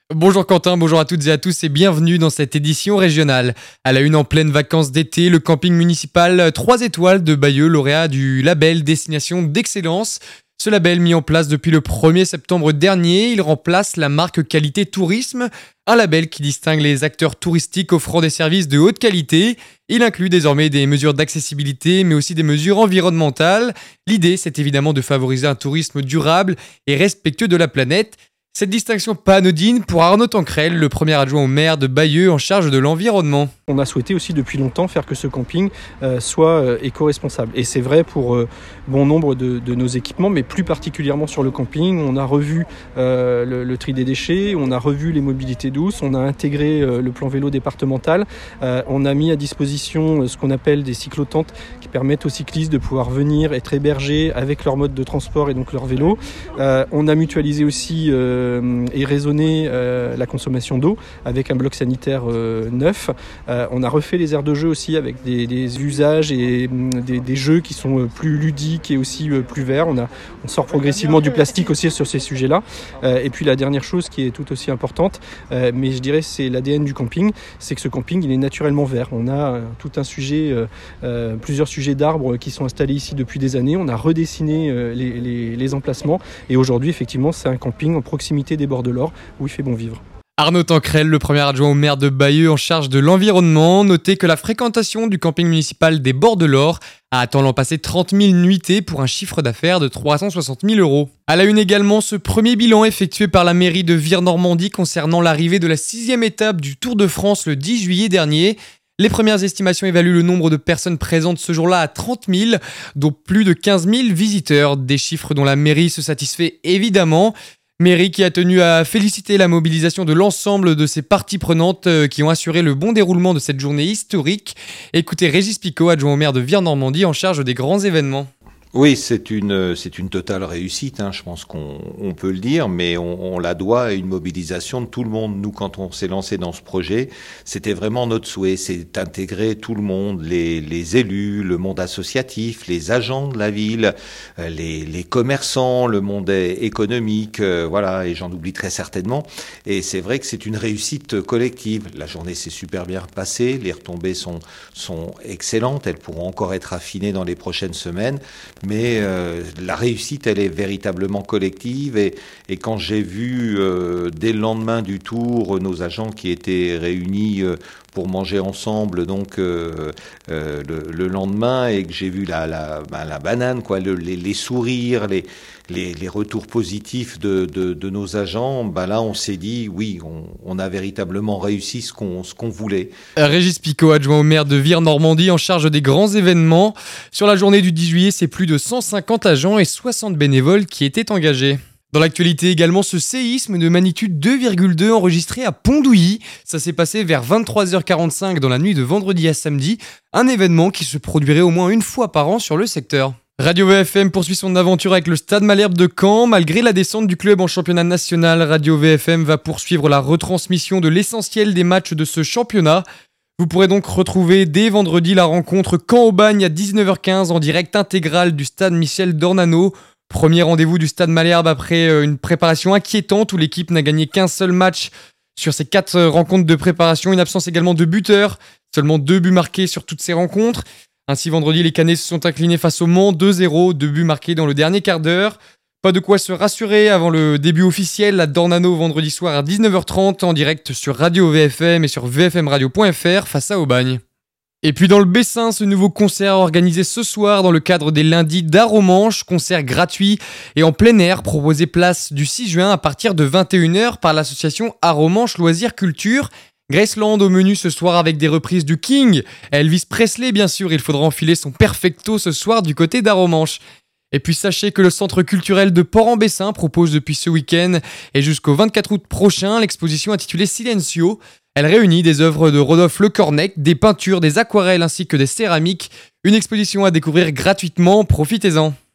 Bonjour Quentin, bonjour à toutes et à tous et bienvenue dans cette édition régionale. À la une en pleine vacances d'été, le camping municipal 3 étoiles de Bayeux, lauréat du label Destination d'Excellence. Ce label mis en place depuis le 1er septembre dernier, il remplace la marque Qualité Tourisme, un label qui distingue les acteurs touristiques offrant des services de haute qualité. Il inclut désormais des mesures d'accessibilité mais aussi des mesures environnementales. L'idée, c'est évidemment de favoriser un tourisme durable et respectueux de la planète. Cette distinction pas anodine pour Arnaud Tancrel, le premier adjoint au maire de Bayeux en charge de l'environnement. On a souhaité aussi depuis longtemps faire que ce camping soit éco-responsable. Et c'est vrai pour bon nombre de nos équipements, mais plus particulièrement sur le camping. On a revu le tri des déchets, on a revu les mobilités douces, on a intégré le plan vélo départemental, on a mis à disposition ce qu'on appelle des cyclotentes qui permettent aux cyclistes de pouvoir venir être hébergés avec leur mode de transport et donc leur vélo. On a mutualisé aussi et raisonné la consommation d'eau avec un bloc sanitaire neuf. On a refait les aires de jeu aussi avec des usages et des jeux qui sont plus ludiques et aussi plus verts. On sort progressivement du plastique aussi sur ces sujets-là. Et puis la dernière chose qui est tout aussi importante, mais je dirais c'est l'ADN du camping, c'est que ce camping il est naturellement vert. On a tout un sujet, plusieurs sujets d'arbres qui sont installés ici depuis des années. On a redessiné les emplacements et aujourd'hui effectivement c'est un camping en proximité des bords de l'Or où il fait bon vivre. Arnaud Tancrel, le premier adjoint au maire de Bayeux en charge de l'environnement, notait que la fréquentation du camping municipal des Bords de l'Or a atteint l'an passé 30 000 nuitées pour un chiffre d'affaires de 360 000 euros. À la une également, ce premier bilan effectué par la mairie de Vire-Normandie concernant l'arrivée de la 6e étape du Tour de France le 10 juillet dernier. Les premières estimations évaluent le nombre de personnes présentes ce jour-là à 30 000, dont plus de 15 000 visiteurs, des chiffres dont la mairie se satisfait évidemment. Mairie qui a tenu à féliciter la mobilisation de l'ensemble de ces parties prenantes qui ont assuré le bon déroulement de cette journée historique. Écoutez Régis Picot, adjoint au maire de Vire-Normandie en charge des grands événements. Oui, c'est une totale réussite, je pense qu'on peut le dire, mais on la doit à une mobilisation de tout le monde. Nous, quand on s'est lancé dans ce projet, c'était vraiment notre souhait, c'est d'intégrer tout le monde, les élus, le monde associatif, les agents de la ville, les commerçants, le monde économique, voilà, et j'en oublie très certainement. Et c'est vrai que c'est une réussite collective. La journée s'est super bien passée, les retombées sont excellentes, elles pourront encore être affinées dans les prochaines semaines. Mais la réussite, elle est véritablement collective. Et quand j'ai vu, dès le lendemain du tour, nos agents qui étaient réunis pour manger ensemble, donc le lendemain, et que j'ai vu la banane, quoi, les sourires, les retours positifs de nos agents, là on s'est dit oui, on a véritablement réussi ce qu'on voulait. Régis Picot, adjoint au maire de Vire-Normandie en charge des grands événements. Sur la journée du 10 juillet, c'est plus de 150 agents et 60 bénévoles qui étaient engagés. Dans l'actualité également, ce séisme de magnitude 2,2 enregistré à Pondouilly. Ça s'est passé vers 23h45 dans la nuit de vendredi à samedi. Un événement qui se produirait au moins une fois par an sur le secteur. Radio VFM poursuit son aventure avec le Stade Malherbe de Caen. Malgré la descente du club en championnat national, Radio VFM va poursuivre la retransmission de l'essentiel des matchs de ce championnat. Vous pourrez donc retrouver dès vendredi la rencontre Caen-Aubagne à 19h15 en direct intégral du Stade Michel Dornano. Premier rendez-vous du Stade Malherbe après une préparation inquiétante où l'équipe n'a gagné qu'un seul match sur ses 4 rencontres de préparation. Une absence également de buteur, seulement 2 buts marqués sur toutes ces rencontres. Ainsi, vendredi, les Canets se sont inclinés face au Mans 2-0, 2 buts marqués dans le dernier quart d'heure. Pas de quoi se rassurer avant le début officiel à Dornano vendredi soir à 19h30 en direct sur Radio VFM et sur vfmradio.fr face à Aubagne. Et puis dans le Bessin, ce nouveau concert organisé ce soir dans le cadre des lundis d'Aromanche, concert gratuit et en plein air proposé place du 6 juin à partir de 21h par l'association Aromanche Loisirs Culture. Graceland au menu ce soir avec des reprises du King. Elvis Presley bien sûr, il faudra enfiler son perfecto ce soir du côté d'Aromanche. Et puis sachez que le centre culturel de Port-en-Bessin propose depuis ce week-end et jusqu'au 24 août prochain l'exposition intitulée Silencio. Elle réunit des œuvres de Rodolphe Le Cornec, des peintures, des aquarelles ainsi que des céramiques. Une exposition à découvrir gratuitement, profitez-en.